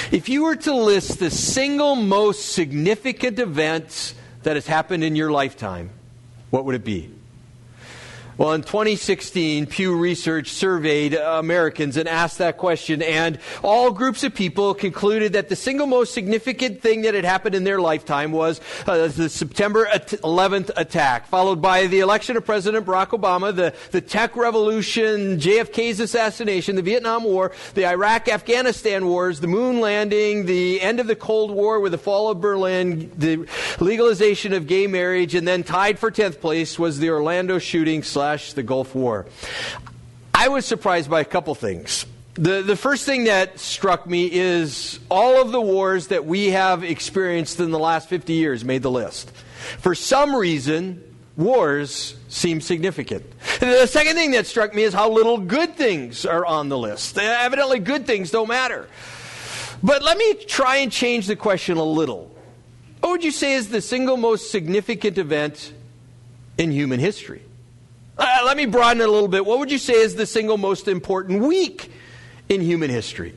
If you were to list the single most significant event that has happened in your lifetime, what would it be? Well, in 2016, Pew Research surveyed Americans and asked that question, and all groups of people concluded that the single most significant thing that had happened in their lifetime was the September 11th attack, followed by the election of President Barack Obama, the tech revolution, JFK's assassination, the Vietnam War, the Iraq-Afghanistan wars, the moon landing, the end of the Cold War with the fall of Berlin, the legalization of gay marriage, and then tied for 10th place was the Orlando shooting / the Gulf War. I was surprised by a couple things. The first thing that struck me is all of the wars that we have experienced in the last 50 years made the list. For some reason, wars seem significant. The second thing that struck me is how little good things are on the list. Evidently, good things don't matter. But let me try and change the question a little. What would you say is the single most significant event in human history? Let me broaden it a little bit. What would you say is the single most important week in human history?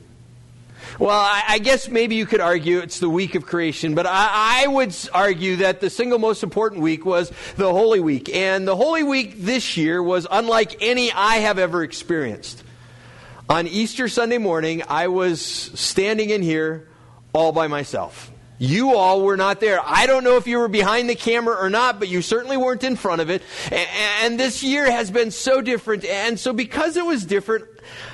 Well, I guess maybe you could argue it's the week of creation, but I would argue that the single most important week was the Holy Week. And the Holy Week this year was unlike any I have ever experienced. On Easter Sunday morning, I was standing in here all by myself. You all were not there. I don't know if you were behind the camera or not, but you certainly weren't in front of it. And this year has been so different. And so because it was different,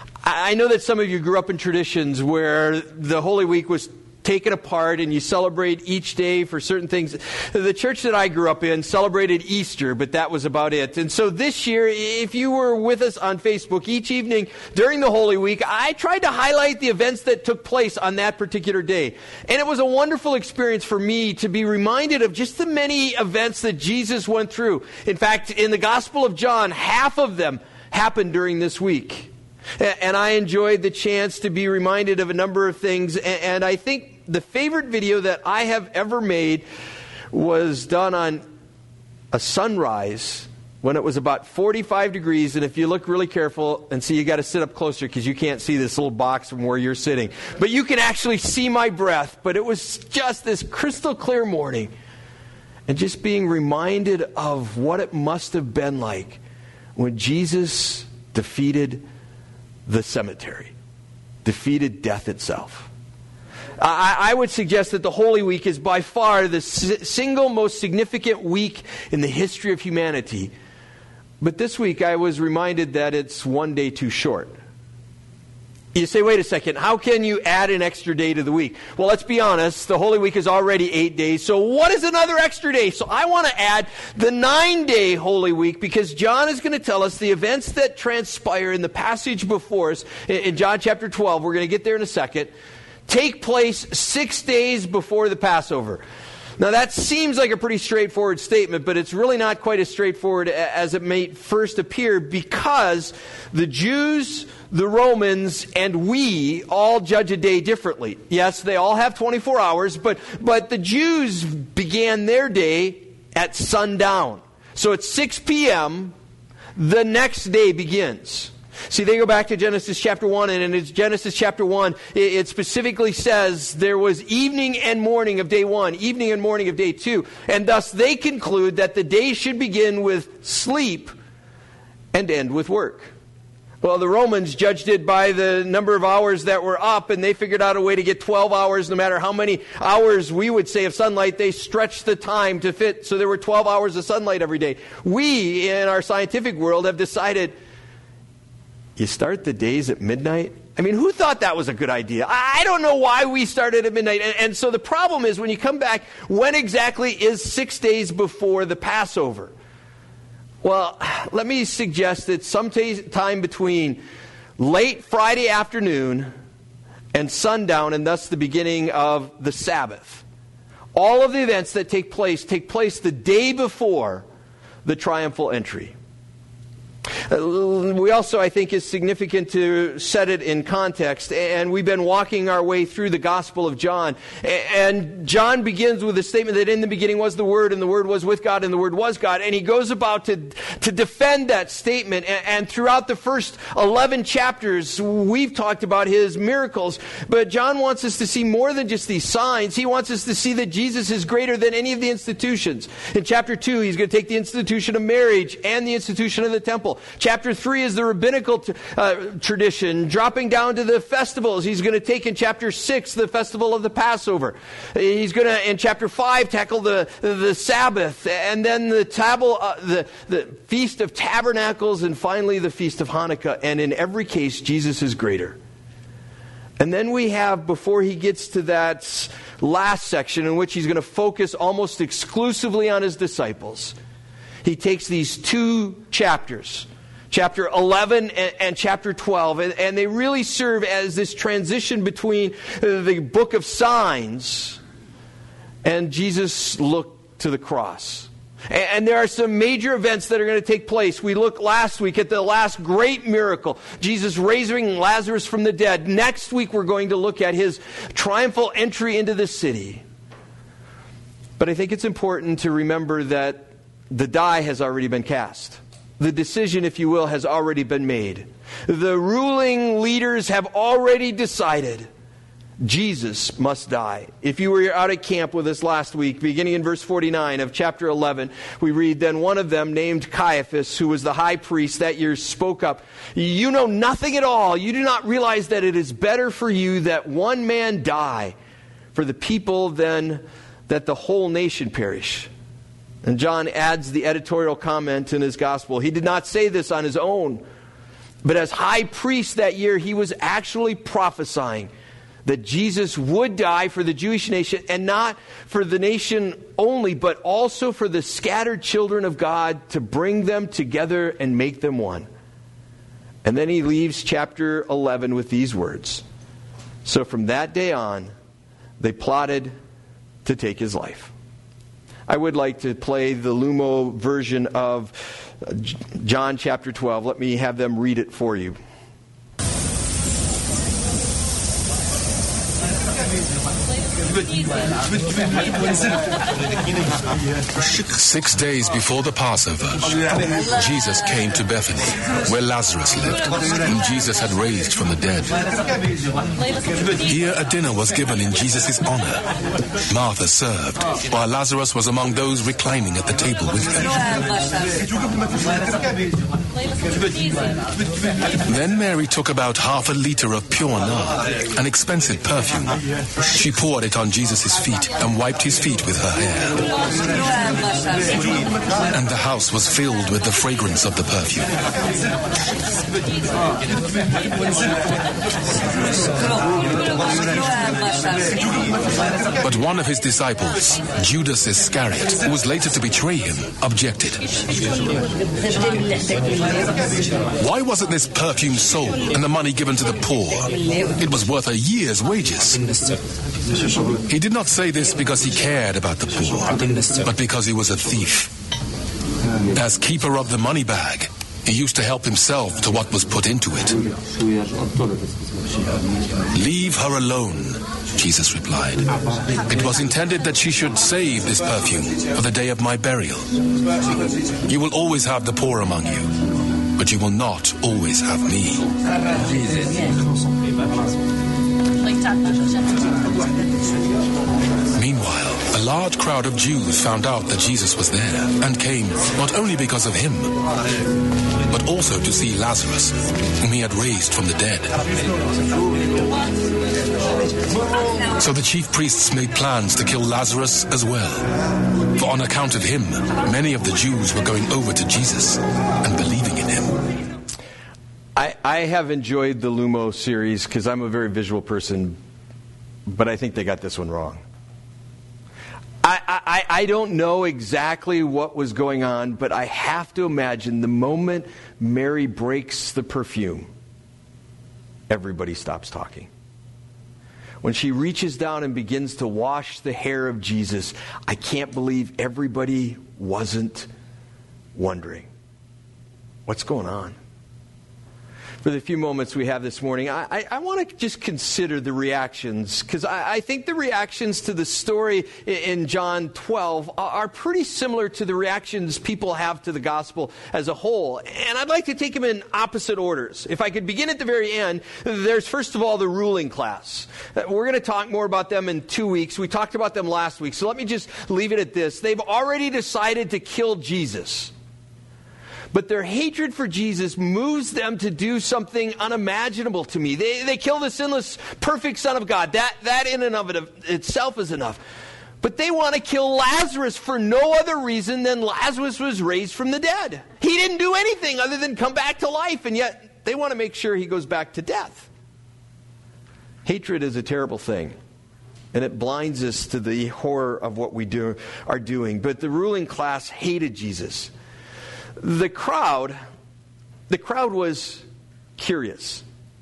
I know that some of you grew up in traditions where the Holy Week was taken apart and you celebrate each day for certain things. The church that I grew up in celebrated Easter, but that was about it. And so this year, if you were with us on Facebook each evening during the Holy Week, I tried to highlight the events that took place on that particular day. And it was a wonderful experience for me to be reminded of just the many events that Jesus went through. In fact, in the Gospel of John, half of them happened during this week. And I enjoyed the chance to be reminded of a number of things. And I think the favorite video that I have ever made was done on a sunrise when it was about 45 degrees. And if you look really careful, and see, you got to sit up closer because you can't see this little box from where you're sitting. But you can actually see my breath. But it was just this crystal clear morning. And just being reminded of what it must have been like when Jesus defeated the cemetery, defeated death itself. I would suggest that the Holy Week is by far the single most significant week in the history of humanity. But this week I was reminded that it's one day too short. You say, wait a second, how can you add an extra day to the week? Well, let's be honest, the Holy Week is already 8 days, so what is another extra day? So I want to add the 9-day Holy Week, because John is going to tell us the events that transpire in the passage before us, in John chapter 12, we're going to get there in a second, take place 6 days before the Passover. Now that seems like a pretty straightforward statement, but it's really not quite as straightforward as it may first appear, because the Jews, the Romans, and we all judge a day differently. Yes, they all have 24 hours, but the Jews began their day at sundown. So at 6 p.m., the next day begins. See, they go back to Genesis chapter 1, and in Genesis chapter 1, it specifically says there was evening and morning of day 1, evening and morning of day 2, and thus they conclude that the day should begin with sleep and end with work. Well, the Romans judged it by the number of hours that were up, and they figured out a way to get 12 hours, no matter how many hours we would say of sunlight. They stretched the time to fit, so there were 12 hours of sunlight every day. We, in our scientific world, have decided, you start the days at midnight? I mean, who thought that was a good idea? I don't know why we started at midnight. And so the problem is, when you come back, when exactly is 6 days before the Passover? Well, let me suggest that sometime between late Friday afternoon and sundown, and thus the beginning of the Sabbath. All of the events that take place the day before the triumphal entry. We also, I think, is significant to set it in context. And we've been walking our way through the Gospel of John. And John begins with a statement that in the beginning was the Word, and the Word was with God, and the Word was God. And he goes about to defend that statement. And throughout the first 11 chapters, we've talked about his miracles. But John wants us to see more than just these signs. He wants us to see that Jesus is greater than any of the institutions. In chapter 2, he's going to take the institution of marriage and the institution of the temple. Chapter 3 is the rabbinical tradition, dropping down to the festivals. He's going to take in chapter 6 the festival of the Passover. He's going to, in chapter 5, tackle the Sabbath, and then the Feast of Tabernacles, and finally the Feast of Hanukkah. And in every case, Jesus is greater. And then we have, before he gets to that last section in which he's going to focus almost exclusively on his disciples, he takes these two chapters, chapter 11 and chapter 12, and they really serve as this transition between the book of signs and Jesus' look to the cross. And there are some major events that are going to take place. We looked last week at the last great miracle, Jesus raising Lazarus from the dead. Next week we're going to look at his triumphal entry into the city. But I think it's important to remember that the die has already been cast. The decision, if you will, has already been made. The ruling leaders have already decided Jesus must die. If you were out at camp with us last week, beginning in verse 49 of chapter 11, we read, "Then one of them, named Caiaphas, who was the high priest that year, spoke up. 'You know nothing at all. You do not realize that it is better for you that one man die for the people than that the whole nation perish.'" And John adds the editorial comment in his gospel. He did not say this on his own, but as high priest that year, he was actually prophesying that Jesus would die for the Jewish nation, and not for the nation only, but also for the scattered children of God, to bring them together and make them one. And then he leaves chapter 11 with these words. "So from that day on, they plotted to take his life." I would like to play the Lumo version of John chapter 12. Let me have them read it for you. 6 days before the Passover, Jesus came to Bethany, where Lazarus lived, whom Jesus had raised from the dead. Here a dinner was given in Jesus' honor. Martha served, while Lazarus was among those reclining at the table with him. Then Mary took about half a liter of pure nard, an expensive perfume. She poured it on Jesus' feet and wiped his feet with her hair. And the house was filled with the fragrance of the perfume. But one of his disciples, Judas Iscariot, who was later to betray him, objected. "Why wasn't this perfume sold and the money given to the poor? It was worth a year's wages." He did not say this because he cared about the poor, but because he was a thief. As keeper of the money bag, he used to help himself to what was put into it. "Leave her alone," Jesus replied. "It was intended that she should save this perfume for the day of my burial. You will always have the poor among you, but you will not always have me." Meanwhile, a large crowd of Jews found out that Jesus was there and came not only because of him, but also to see Lazarus, whom he had raised from the dead. So the chief priests made plans to kill Lazarus as well, for on account of him, many of the Jews were going over to Jesus and believing in him. I have enjoyed the Lumo series because I'm a very visual person, but I think they got this one wrong. I don't know exactly what was going on, but I have to imagine the moment Mary breaks the perfume, everybody stops talking. When she reaches down and begins to wash the hair of Jesus, I can't believe everybody wasn't wondering, What's going on? For the few moments we have this morning, I want to just consider the reactions, because I think the reactions to the story in John 12 are pretty similar to the reactions people have to the gospel as a whole. And I'd like to take them in opposite orders. If I could begin at the very end, there's first of all the ruling class. We're going to talk more about them in 2 weeks. We talked about them last week, so let me just leave it at this. They've already decided to kill Jesus. But their hatred for Jesus moves them to do something unimaginable to me. They kill the sinless, perfect Son of God. That in and of itself is enough. But they want to kill Lazarus for no other reason than Lazarus was raised from the dead. He didn't do anything other than come back to life, and yet they want to make sure he goes back to death. Hatred is a terrible thing, and it blinds us to the horror of what we are doing. But the ruling class hated Jesus. The crowd was curious.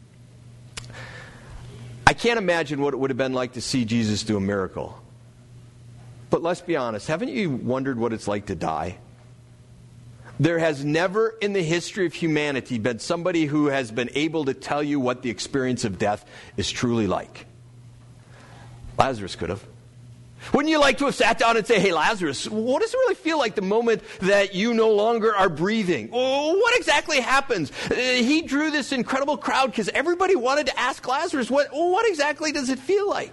I can't imagine what it would have been like to see Jesus do a miracle. But let's be honest, haven't you wondered what it's like to die? There has never in the history of humanity been somebody who has been able to tell you what the experience of death is truly like. Lazarus could have. Wouldn't you like to have sat down and say, hey, Lazarus, what does it really feel like the moment that you no longer are breathing? What exactly happens? He drew this incredible crowd because everybody wanted to ask Lazarus, what exactly does it feel like?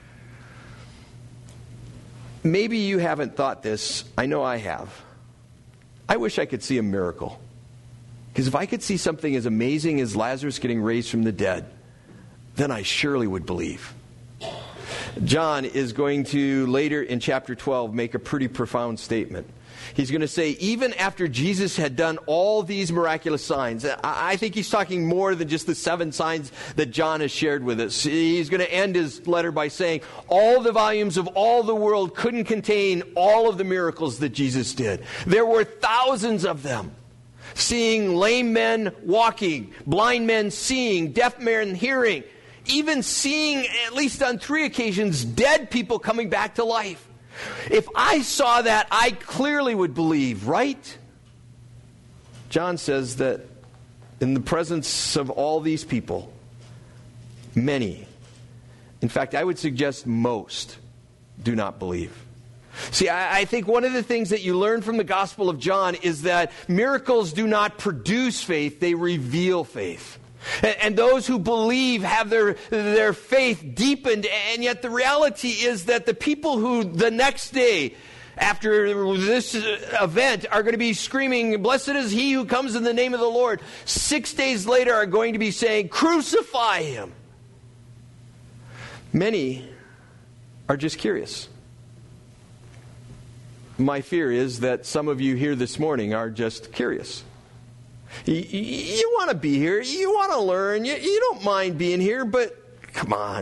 Maybe you haven't thought this. I know I have. I wish I could see a miracle. Because if I could see something as amazing as Lazarus getting raised from the dead, then I surely would believe. John is going to, later in chapter 12, make a pretty profound statement. He's going to say, even after Jesus had done all these miraculous signs, I think he's talking more than just the 7 signs that John has shared with us. He's going to end his letter by saying, all the volumes of all the world couldn't contain all of the miracles that Jesus did. There were thousands of them. Seeing lame men walking, blind men seeing, deaf men hearing, even seeing, at least on 3 occasions, dead people coming back to life. If I saw that, I clearly would believe, right? John says that in the presence of all these people, many, in fact, I would suggest most, do not believe. See, I think one of the things that you learn from the Gospel of John is that miracles do not produce faith, they reveal faith. And those who believe have their faith deepened, and yet the reality is that the people who the next day after this event are going to be screaming, blessed is he who comes in the name of the Lord, 6 days later are going to be saying, crucify him. Many are just curious. My fear is that some of you here this morning are just curious. You want to be here. You want to learn. You don't mind being here, but come on.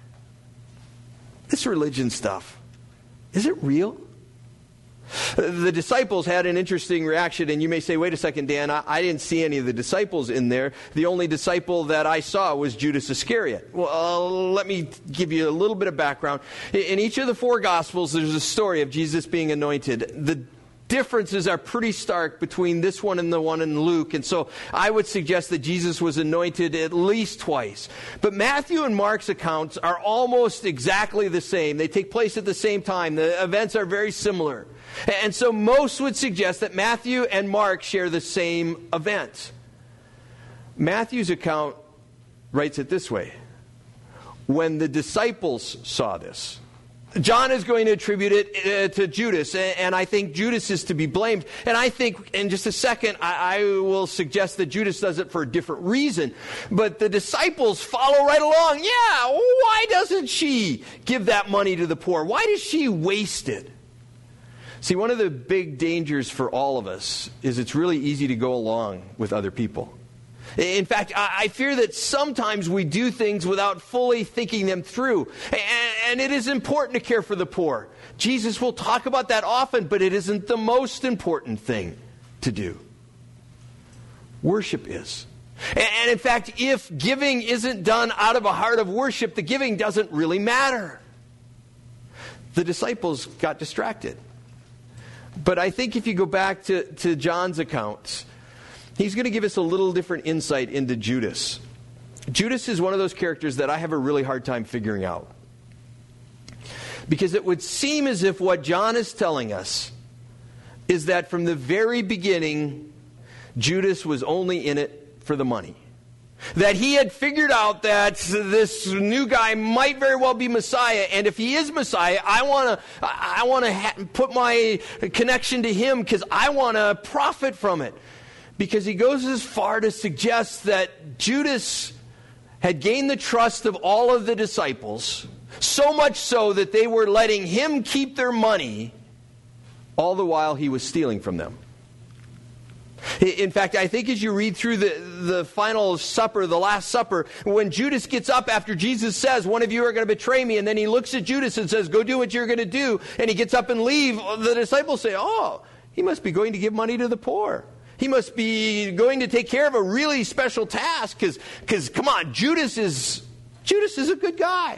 This religion stuff, is it real? The disciples had an interesting reaction, and you may say, wait a second, Dan, I didn't see any of the disciples in there. The only disciple that I saw was Judas Iscariot. Well, let me give you a little bit of background. In each of the 4 Gospels, there's a story of Jesus being anointed. The differences are pretty stark between this one and the one in Luke, and so I would suggest that Jesus was anointed at least twice. But Matthew and Mark's accounts are almost exactly the same. They take place at the same time. The events are very similar. And so most would suggest that Matthew and Mark share the same event. Matthew's account writes it this way. When the disciples saw this, John is going to attribute it to Judas, and I think Judas is to be blamed. And I think in just a second, I will suggest that Judas does it for a different reason. But the disciples follow right along. Yeah, why doesn't she give that money to the poor? Why does she waste it? See, one of the big dangers for all of us is it's really easy to go along with other people. In fact, I fear that sometimes we do things without fully thinking them through. And it is important to care for the poor. Jesus will talk about that often, but it isn't the most important thing to do. Worship is. And in fact, if giving isn't done out of a heart of worship, the giving doesn't really matter. The disciples got distracted. But I think if you go back to John's accounts, he's going to give us a little different insight into Judas. Judas is one of those characters that I have a really hard time figuring out. Because it would seem as if what John is telling us is that from the very beginning, Judas was only in it for the money. That he had figured out that this new guy might very well be Messiah, and if he is Messiah, I want to put my connection to him because I want to profit from it. Because he goes as far to suggest that Judas had gained the trust of all of the disciples, so much so that they were letting him keep their money, all the while he was stealing from them. In fact, I think as you read through the final supper, the Last Supper, when Judas gets up after Jesus says, one of you are going to betray me, and then he looks at Judas and says, go do what you're going to do, and he gets up and leave, the disciples say, oh, he must be going to give money to the poor. He must be going to take care of a really special task, because come on, Judas is a good guy.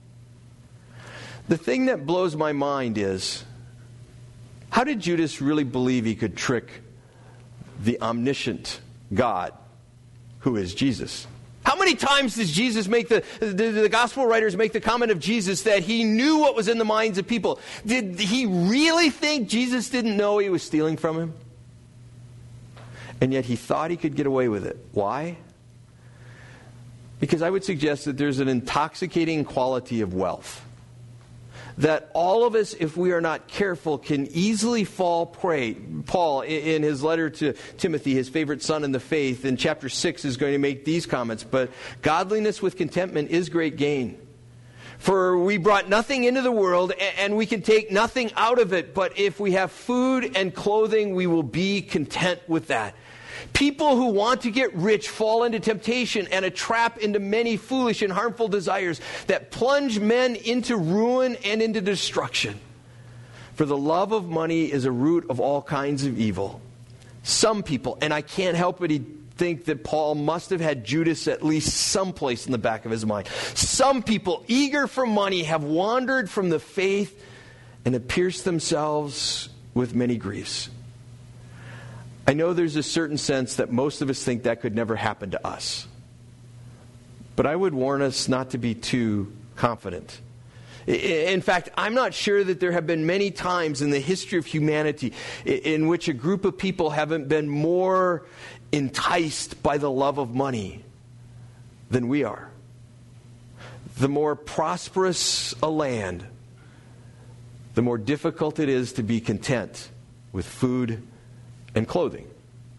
The thing that blows my mind is, how did Judas really believe he could trick the omniscient God who is Jesus? How many times does Jesus make the gospel writers make the comment of Jesus that he knew what was in the minds of people? Did he really think Jesus didn't know he was stealing from him? And yet he thought he could get away with it. Why? Because I would suggest that there's an intoxicating quality of wealth that all of us, if we are not careful, can easily fall prey. Paul, in his letter to Timothy, his favorite son in the faith, in chapter 6 is going to make these comments. But godliness with contentment is great gain. For we brought nothing into the world, and we can take nothing out of it. But if we have food and clothing, we will be content with that. People who want to get rich fall into temptation and a trap into many foolish and harmful desires that plunge men into ruin and into destruction. For the love of money is a root of all kinds of evil. Some people, and I can't help but think that Paul must have had Judas at least someplace in the back of his mind. Some people, eager for money, have wandered from the faith and have pierced themselves with many griefs. I know there's a certain sense that most of us think that could never happen to us. But I would warn us not to be too confident. In fact, I'm not sure that there have been many times in the history of humanity in which a group of people haven't been more enticed by the love of money than we are. The more prosperous a land, the more difficult it is to be content with food and clothing.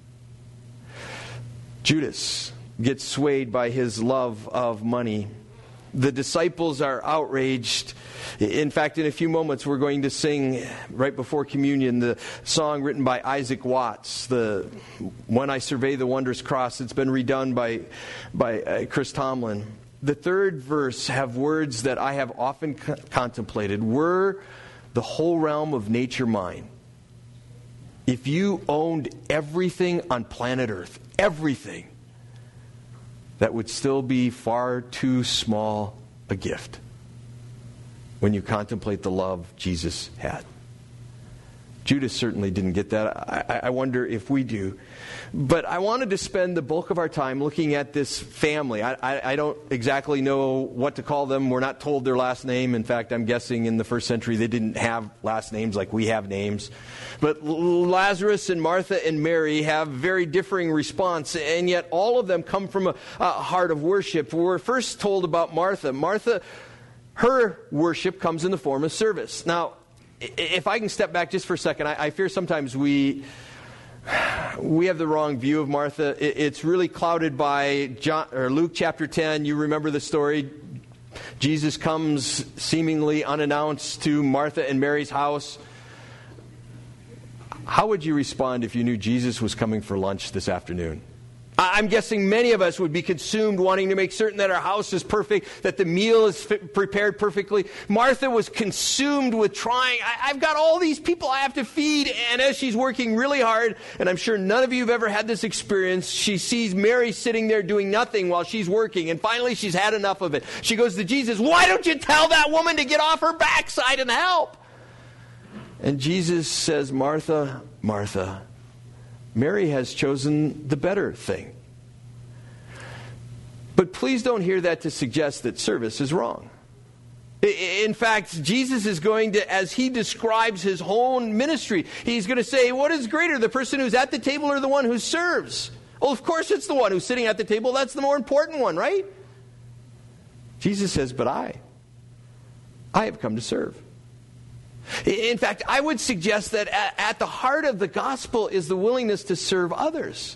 Judas gets swayed by his love of money. The disciples are outraged. In fact, in a few moments, we're going to sing, right before communion, the song written by Isaac Watts, the When I Survey the Wondrous Cross. It's been redone by Chris Tomlin. The third verse have words that I have often contemplated. Were the whole realm of nature mine, if you owned everything on planet Earth, everything, that would still be far too small a gift when you contemplate the love Jesus had. Judas certainly didn't get that. I wonder if we do. But I wanted to spend the bulk of our time looking at this family. I don't exactly know what to call them. We're not told their last name. In fact, I'm guessing in the first century they didn't have last names like we have names. But Lazarus and Martha and Mary have very differing response, and yet all of them come from a heart of worship. We're first told about Martha. Martha, her worship comes in the form of service. Now, if I can step back just for a second, I fear sometimes we have the wrong view of Martha. It's really clouded by Luke chapter 10. You remember the story. Jesus comes seemingly unannounced to Martha and Mary's house. How would you respond if you knew Jesus was coming for lunch this afternoon? I'm guessing many of us would be consumed wanting to make certain that our house is perfect, that the meal is prepared perfectly. Martha was consumed with trying. I've got all these people I have to feed, and as she's working really hard, and I'm sure none of you have ever had this experience, she sees Mary sitting there doing nothing while she's working, and finally she's had enough of it. She goes to Jesus, "Why don't you tell that woman to get off her backside and help?" And Jesus says, "Martha, Martha, Mary has chosen the better thing. But please don't hear that to suggest that service is wrong. In fact, Jesus is going to, as he describes his own ministry, he's going to say, what is greater, the person who's at the table or the one who serves? Well, of course it's the one who's sitting at the table. That's the more important one, right? Jesus says, but I have come to serve. In fact, I would suggest that at the heart of the gospel is the willingness to serve others.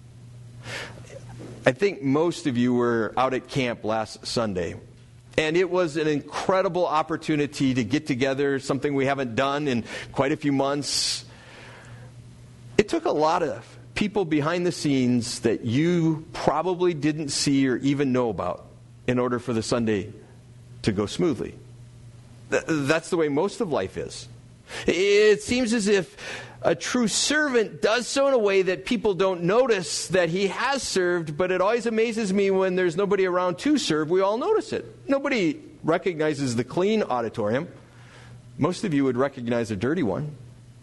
I think most of you were out at camp last Sunday. And it was an incredible opportunity to get together, something we haven't done in quite a few months. It took a lot of people behind the scenes that you probably didn't see or even know about in order for the Sunday to go smoothly. That's the way most of life is. It seems as if a true servant does so in a way that people don't notice that he has served, but it always amazes me when there's nobody around to serve, we all notice it. Nobody recognizes the clean auditorium. Most of you would recognize a dirty one.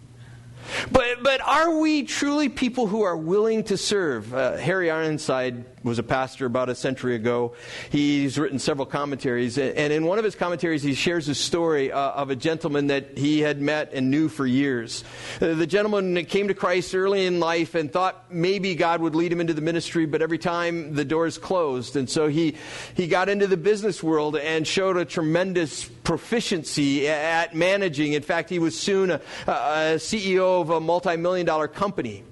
But are we truly people who are willing to serve? Harry Ironside was a pastor about a century ago. He's written several commentaries, and in one of his commentaries he shares a story of a gentleman that he had met and knew for years. The gentleman came to Christ early in life and thought maybe God would lead him into the ministry, but every time the doors closed. And so he got into the business world and showed a tremendous proficiency at managing. In fact, he was soon a CEO of a multi-million-dollar company.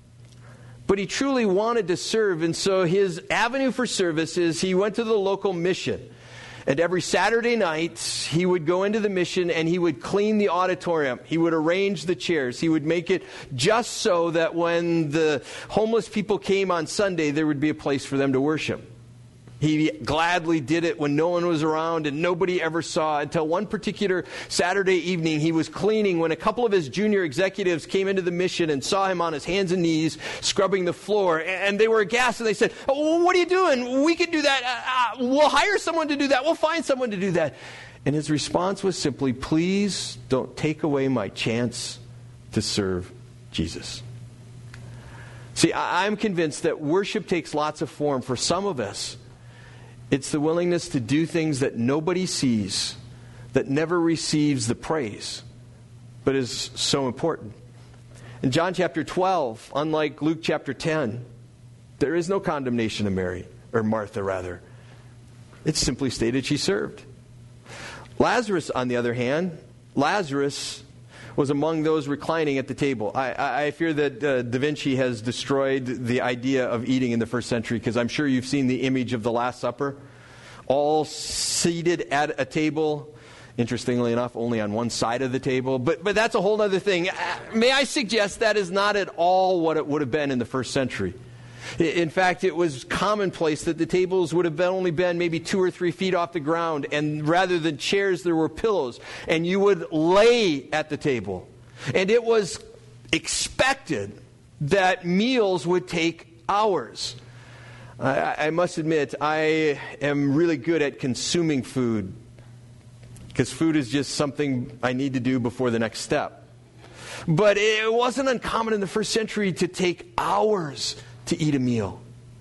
But he truly wanted to serve, and so his avenue for service is he went to the local mission. And every Saturday night, he would go into the mission and he would clean the auditorium. He would arrange the chairs. He would make it just so that when the homeless people came on Sunday, there would be a place for them to worship. He gladly did it when no one was around and nobody ever saw, until one particular Saturday evening he was cleaning when a couple of his junior executives came into the mission and saw him on his hands and knees scrubbing the floor. And they were aghast and they said, "Oh, what are you doing? We can do that. We'll hire someone to do that. We'll find someone to do that." And his response was simply, "Please don't take away my chance to serve Jesus." See, I'm convinced that worship takes lots of form. For some of us, it's the willingness to do things that nobody sees, that never receives the praise, but is so important. In John chapter 12, unlike Luke chapter 10, there is no condemnation of Mary, or Martha rather. It's simply stated she served. Lazarus, on the other hand, Lazarus was among those reclining at the table. I fear that Da Vinci has destroyed the idea of eating in the first century, because I'm sure you've seen the image of the Last Supper. All seated at a table, interestingly enough, only on one side of the table. But that's a whole other thing. May I suggest that is not at all what it would have been in the first century. In fact, it was commonplace that the tables would have only been maybe 2 or 3 feet off the ground, and rather than chairs, there were pillows, and you would lay at the table. And it was expected that meals would take hours. I must admit, I am really good at consuming food, because food is just something I need to do before the next step. But it wasn't uncommon in the first century to take hours to eat a meal.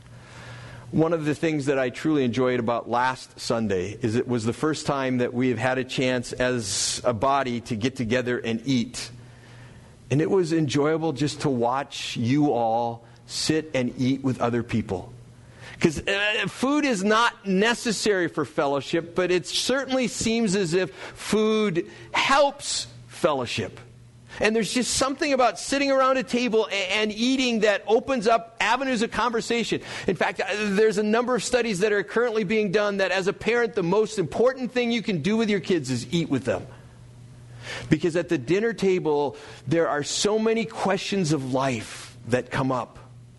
One of the things that I truly enjoyed about last Sunday is it was the first time that we have had a chance as a body to get together and eat. And it was enjoyable just to watch you all sit and eat with other people. Because food is not necessary for fellowship, but it certainly seems as if food helps fellowship. And there's just something about sitting around a table and eating that opens up avenues of conversation. In fact, there's a number of studies that are currently being done that as a parent, the most important thing you can do with your kids is eat with them. Because at the dinner table, there are so many questions of life that come up.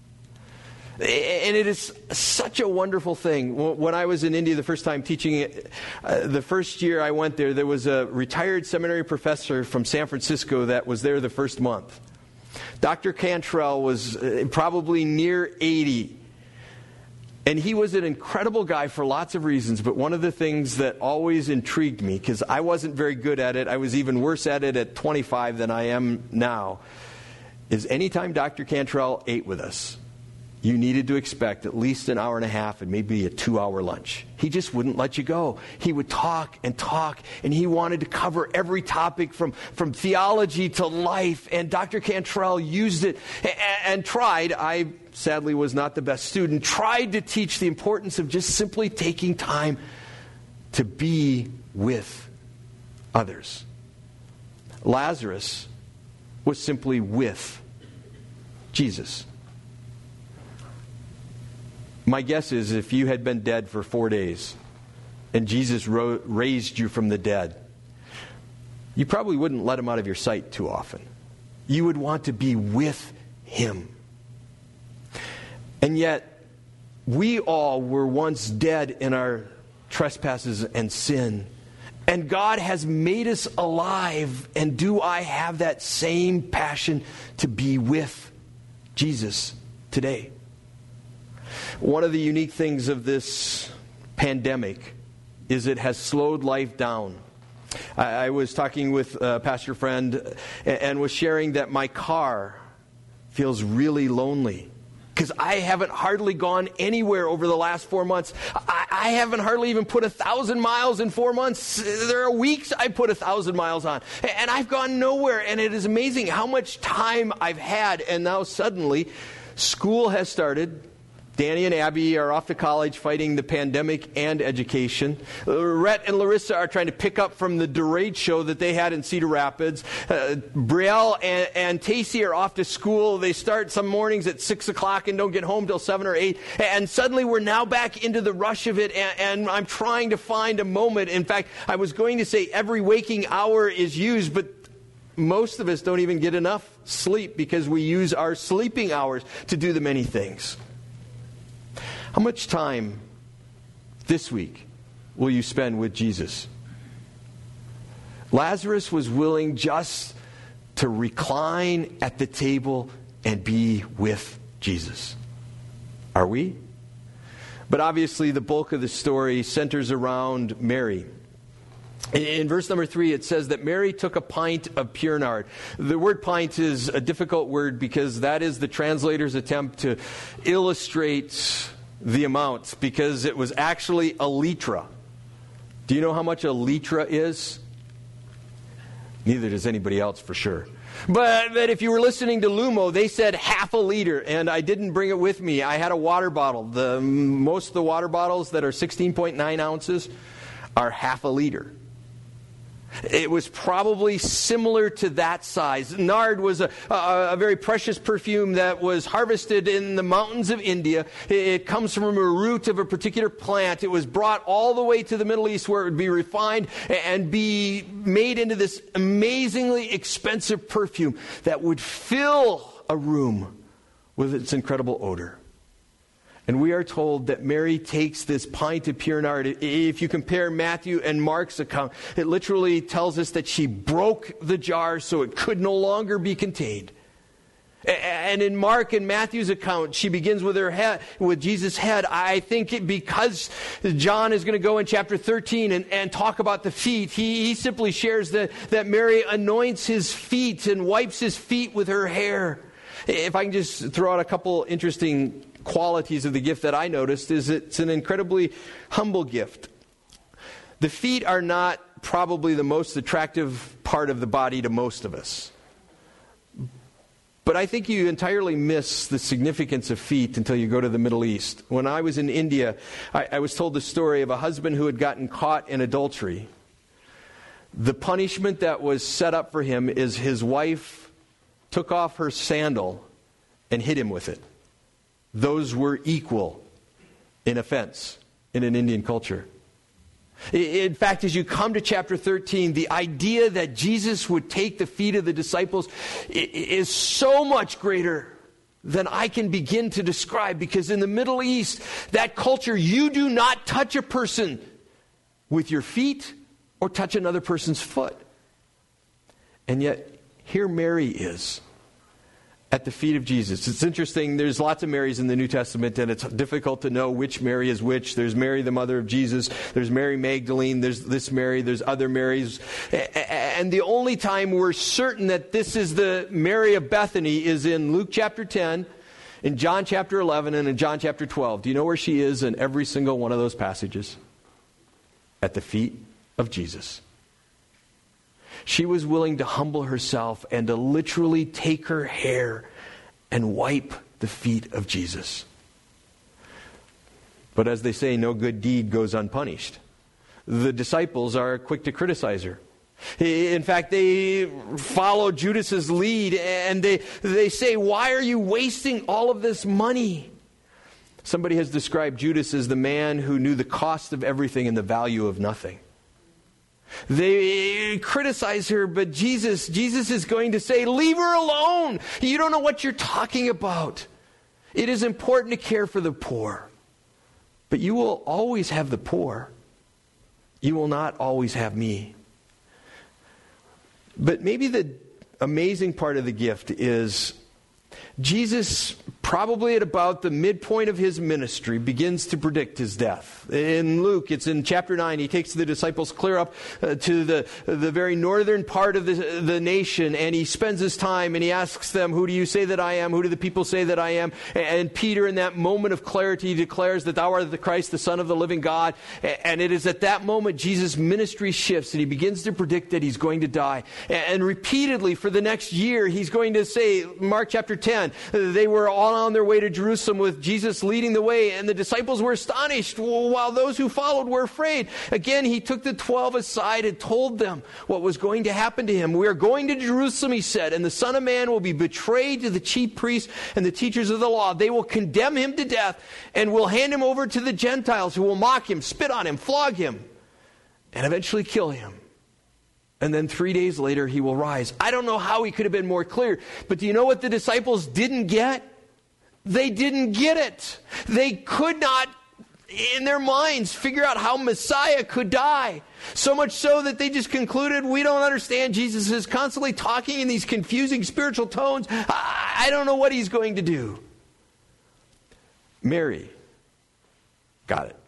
And it is such a wonderful thing. When I was in India the first time teaching it, the first year I went there was a retired seminary professor from San Francisco that was there the first month. Dr. Cantrell was probably near 80. And he was an incredible guy for lots of reasons, but one of the things that always intrigued me, because I wasn't very good at it, I was even worse at it at 25 than I am now, is anytime Dr. Cantrell ate with us, you needed to expect at least an hour and a half and maybe a 2-hour lunch. He just wouldn't let you go. He would talk, and he wanted to cover every topic from theology to life. And Dr. Cantrell used it and tried. I sadly was not the best student. Tried to teach the importance of just simply taking time to be with others. Lazarus was simply with Jesus. My guess is if you had been dead for 4 days and Jesus raised you from the dead, you probably wouldn't let him out of your sight too often. You would want to be with him. And yet, we all were once dead in our trespasses and sin. And God has made us alive. And do I have that same passion to be with Jesus today? One of the unique things of this pandemic is it has slowed life down. I was talking with a pastor friend and was sharing that my car feels really lonely because I haven't hardly gone anywhere over the last 4 months. I haven't hardly even put 1,000 miles in 4 months. There are weeks I put 1,000 miles on, and I've gone nowhere. And it is amazing how much time I've had. And now suddenly, school has started. Danny and Abby are off to college fighting the pandemic and education. Rhett and Larissa are trying to pick up from the Durade show that they had in Cedar Rapids. Brielle and Tacey are off to school. They start some mornings at 6 o'clock and don't get home till 7 or 8. And suddenly we're now back into the rush of it, and I'm trying to find a moment. In fact, I was going to say every waking hour is used, but most of us don't even get enough sleep because we use our sleeping hours to do the many things. How much time this week will you spend with Jesus? Lazarus was willing just to recline at the table and be with Jesus. Are we? But obviously the bulk of the story centers around Mary. In verse number 3, it says that Mary took a pint of pure nard. The word pint is a difficult word because that is the translator's attempt to illustrate the amount, because it was actually a litra. Do you know how much a litra is? Neither does anybody else for sure. But if you were listening to Lumo, they said half a liter, and I didn't bring it with me. I had a water bottle. Most of the water bottles that are 16.9 ounces are half a liter. It was probably similar to that size. Nard was a very precious perfume that was harvested in the mountains of India. It comes from a root of a particular plant. It was brought all the way to the Middle East where it would be refined and be made into this amazingly expensive perfume that would fill a room with its incredible odor. And we are told that Mary takes this pint of pure nard. If you compare Matthew and Mark's account, it literally tells us that she broke the jar so it could no longer be contained. And in Mark and Matthew's account, she begins with her head, with Jesus' head. I think because John is going to go in chapter 13 and talk about the feet, he simply shares that Mary anoints his feet and wipes his feet with her hair. If I can just throw out a couple interesting qualities of the gift that I noticed, is it's an incredibly humble gift. The feet are not probably the most attractive part of the body to most of us. But I think you entirely miss the significance of feet until you go to the Middle East. When I was in India, I was told the story of a husband who had gotten caught in adultery. The punishment that was set up for him is his wife took off her sandal and hit him with it. Those were equal in offense in an Indian culture. In fact, as you come to chapter 13, the idea that Jesus would take the feet of the disciples is so much greater than I can begin to describe. Because in the Middle East, that culture, you do not touch a person with your feet or touch another person's foot. And yet, here Mary is. at the feet of Jesus. It's interesting, there's lots of Marys in the New Testament, and it's difficult to know which Mary is which. There's Mary, the mother of Jesus. There's Mary Magdalene. There's this Mary. There's other Marys. And the only time we're certain that this is the Mary of Bethany is in Luke chapter 10, in John chapter 11, and in John chapter 12. Do you know where she is in every single one of those passages? At the feet of Jesus. She was willing to humble herself and to literally take her hair and wipe the feet of Jesus. But as they say, no good deed goes unpunished. The disciples are quick to criticize her. In fact, they follow Judas's lead and they say, why are you wasting all of this money? Somebody has described Judas as the man who knew the cost of everything and the value of nothing. They criticize her, but Jesus is going to say, leave her alone. You don't know what you're talking about. It is important to care for the poor. But you will always have the poor. You will not always have me. But maybe the amazing part of the gift is Jesus, probably at about the midpoint of his ministry, begins to predict his death. In Luke, it's in chapter 9, he takes the disciples clear up to the very northern part of the nation, and he spends his time and he asks them, who do you say that I am? Who do the people say that I am? And Peter, in that moment of clarity, declares that thou art the Christ, the Son of the living God. And it is at that moment Jesus' ministry shifts and he begins to predict that he's going to die. And repeatedly for the next year, he's going to say, Mark chapter 10, they were all on their way to Jerusalem with Jesus leading the way, and the disciples were astonished, while those who followed were afraid. Again, he took the 12 aside and told them what was going to happen to him. We are going to Jerusalem, he said, and the Son of Man will be betrayed to the chief priests and the teachers of the law. They will condemn him to death and will hand him over to the Gentiles, who will mock him, spit on him, flog him, and eventually kill him. And then 3 days later, he will rise. I don't know how he could have been more clear, but do you know what the disciples didn't get? They didn't get it. They could not, in their minds, figure out how Messiah could die. So much so that they just concluded, we don't understand. Jesus is constantly talking in these confusing spiritual tones. I don't know what he's going to do. Mary got it.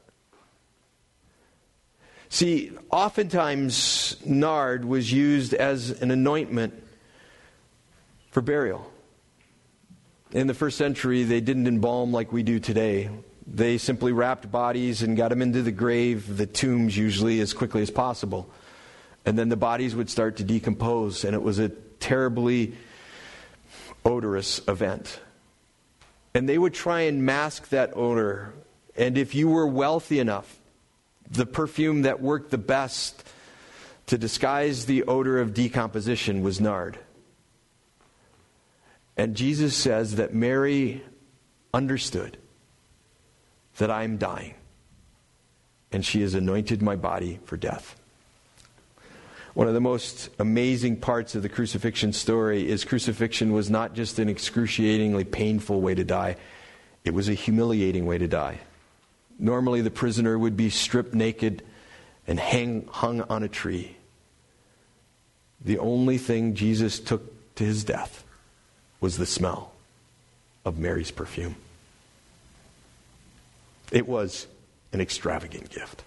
See, oftentimes nard was used as an anointment for burial. In the first century, they didn't embalm like we do today. They simply wrapped bodies and got them into the grave, the tombs usually, as quickly as possible. And then the bodies would start to decompose, and it was a terribly odorous event. And they would try and mask that odor. And if you were wealthy enough, the perfume that worked the best to disguise the odor of decomposition was nard. And Jesus says that Mary understood that I'm dying, and she has anointed my body for death. One of the most amazing parts of the crucifixion story is crucifixion was not just an excruciatingly painful way to die, it was a humiliating way to die. Normally the prisoner would be stripped naked and hung on a tree. The only thing Jesus took to his death was the smell of Mary's perfume. It was an extravagant gift.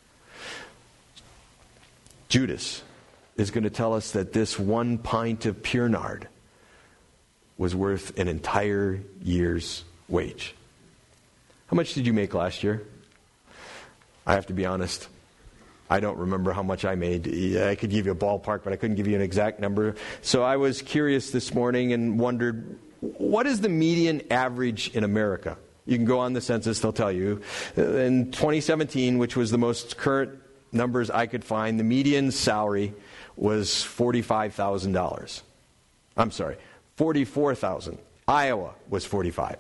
Judas is going to tell us that this 1 pint of pure nard was worth an entire year's wage. How much did you make last year? I have to be honest. I don't remember how much I made. I could give you a ballpark, but I couldn't give you an exact number. So I was curious this morning and wondered, what is the median average in America? You can go on the census, they'll tell you. In 2017, which was the most current numbers I could find, the median salary was $45,000. I'm sorry, $44,000. Iowa was $45,000.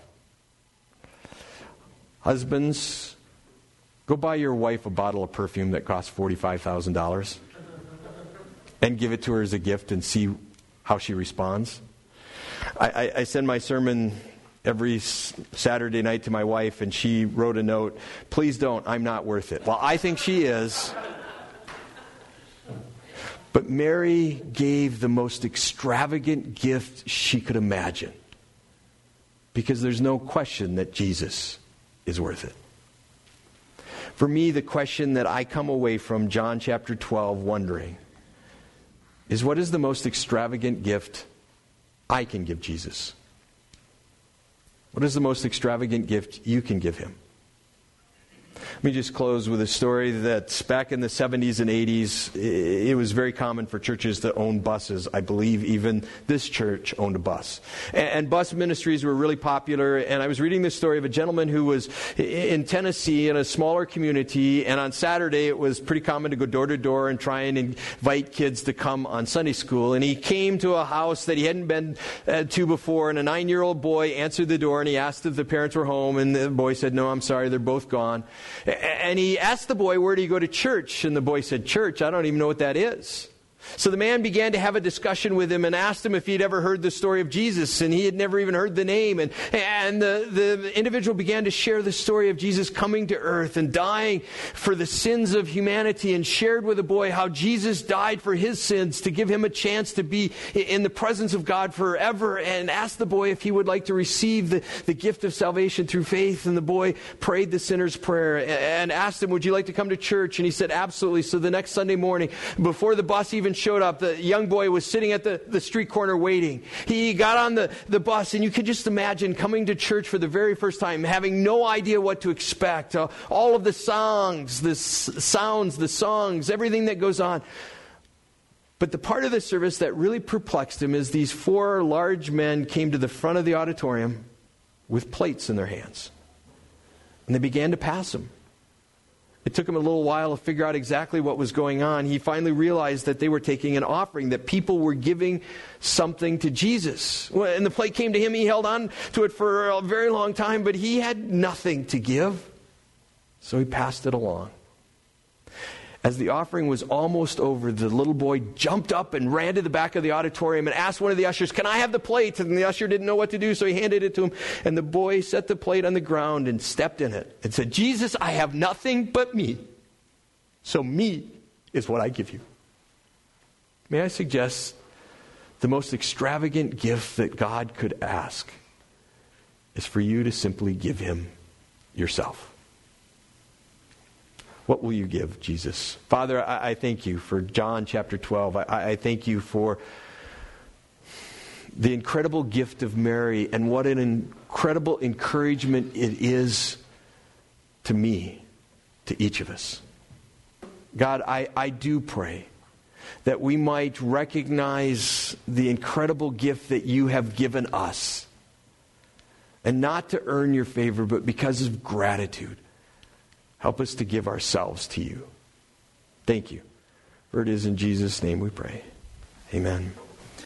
Husbands, go buy your wife a bottle of perfume that costs $45,000 and give it to her as a gift and see how she responds. I send my sermon every Saturday night to my wife, and she wrote a note, please don't, I'm not worth it. Well, I think she is. But Mary gave the most extravagant gift she could imagine. because there's no question that Jesus is worth it. For me, the question that I come away from John chapter 12 wondering is, what is the most extravagant gift I can give Jesus? What is the most extravagant gift you can give him? Let me just close with a story that back in the 70s and 80s, it was very common for churches to own buses. I believe even this church owned a bus. And bus ministries were really popular. And I was reading this story of a gentleman who was in Tennessee in a smaller community. And on Saturday, it was pretty common to go door to door and try and invite kids to come on Sunday school. And he came to a house that he hadn't been to before. And a 9-year-old boy answered the door and he asked if the parents were home. And the boy said, "No, I'm sorry, they're both gone." And he asked the boy, "Where do you go to church?" And the boy said, "Church? I don't even know what that is." So the man began to have a discussion with him and asked him if he'd ever heard the story of Jesus, and he had never even heard the name. And the individual began to share the story of Jesus coming to earth and dying for the sins of humanity, and shared with the boy how Jesus died for his sins to give him a chance to be in the presence of God forever, and asked the boy if he would like to receive the gift of salvation through faith. And the boy prayed the sinner's prayer and asked him, "Would you like to come to church?" And he said, "Absolutely." So the next Sunday morning, before the bus even showed up, the young boy was sitting at the street corner waiting. He got on the bus, and you could just imagine coming to church for the very first time, having no idea what to expect. All of the songs, the sounds, the songs, everything that goes on. But the part of the service that really perplexed him is these 4 large men came to the front of the auditorium with plates in their hands. And they began to pass him. It took him a little while to figure out exactly what was going on. He finally realized that they were taking an offering, that people were giving something to Jesus. And the plate came to him. He held on to it for a very long time, but he had nothing to give. So he passed it along. As the offering was almost over, the little boy jumped up and ran to the back of the auditorium and asked one of the ushers, "Can I have the plate?" And the usher didn't know what to do, so he handed it to him. And the boy set the plate on the ground and stepped in it and said, "Jesus, I have nothing but meat. So meat is what I give you." May I suggest the most extravagant gift that God could ask is for you to simply give him yourself. What will you give Jesus? Father, I thank you for John chapter 12. I thank you for the incredible gift of Mary, and what an incredible encouragement it is to me, to each of us. God, I do pray that we might recognize the incredible gift that you have given us, and not to earn your favor, but because of gratitude. Help us to give ourselves to you. Thank you. For it is in Jesus' name we pray. Amen.